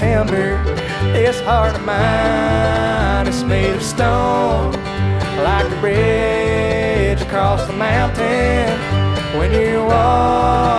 timber. This heart of mine is made of stone, like a bridge across the mountain. When you walk